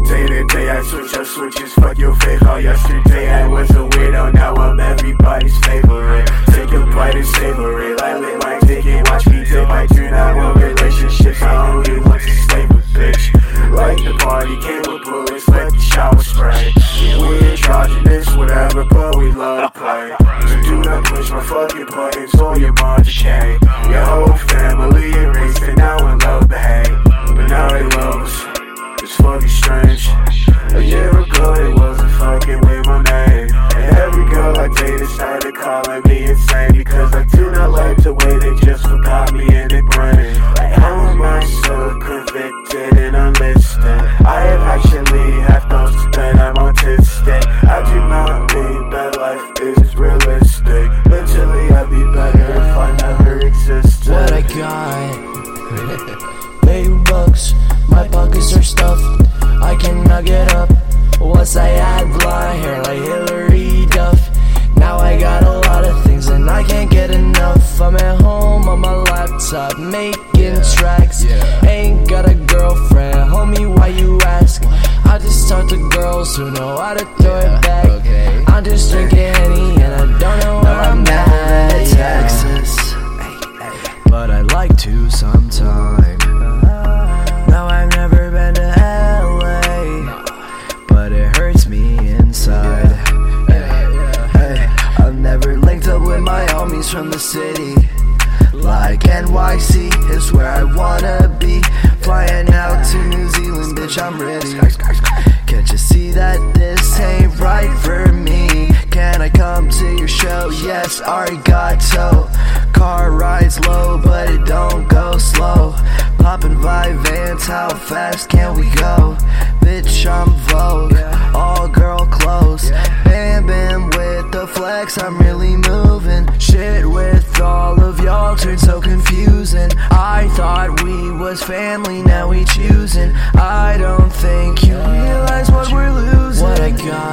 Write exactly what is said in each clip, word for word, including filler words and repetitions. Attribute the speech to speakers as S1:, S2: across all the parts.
S1: day to day I switch up switches. Fuck your faith all yesterday. I was a weirdo, now I'm everybody's favorite. Take a bite and savor it. I lit my ticket, watch me dip. I do not want relationships, I only want to stay with bitch. Like the party came with bullets, let the shower spray. We androgynous, whatever, but we love to play. So do not push my fucking buttons or your mind decay. Your whole family erased and now in love behave. But now they love us, it's fucking strange. A year ago they wasn't fucking with my name. And every girl I dated started calling me insane. Because I do not like the way they just forgot me in their brain. Like how am I so convicted and unlisted? I have actually have thoughts that I'm autistic. I do not think that life is realistic. Mentally I'd be better if I never existed.
S2: What I got, baby bucks, my pockets are stuffed, I cannot get up. Once I had blonde hair like Hillary Duff. Now I got a lot of things and I can't get enough. I'm at home on my laptop making yeah. tracks yeah. Ain't got a girlfriend, homie, why you ask? I just talk to girls who know how to throw yeah. it back. Okay. I'm just drinking Henny and I don't know where I'm, I'm at, Texas yeah. But I like to sometime. No, I've never been to L A, but it hurts me inside. Hey, hey, I've never linked up with my homies from the city. Like N Y C is where I wanna be. Flying out to New Zealand, bitch, I'm ready. Can't you see that this ain't right for me? Can I come to your show? Yes, arigato. Car rides low, but it don't go slow. Poppin' vibe vans, how fast can we go? Bitch, I'm Vogue, all girl clothes. Bam bam with the flex, I'm really moving. Shit with all of y'all turned so confusing. I thought we was family, now we choosing. I don't think you realize what we're losing. What I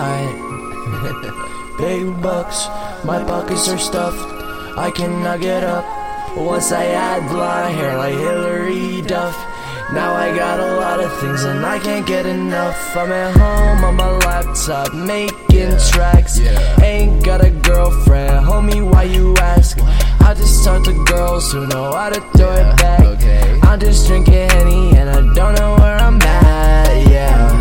S2: got, big bucks, my pockets are stuffed, I cannot get up. Once I had blonde hair like Hillary Duff. Now I got a lot of things and I can't get enough. I'm at home on my laptop making yeah. tracks yeah. Ain't got a girlfriend, homie, why you ask? I just talk to girls who know how to throw yeah. it back. Okay. I'm just drinking Henny and I don't know where I'm at, yeah.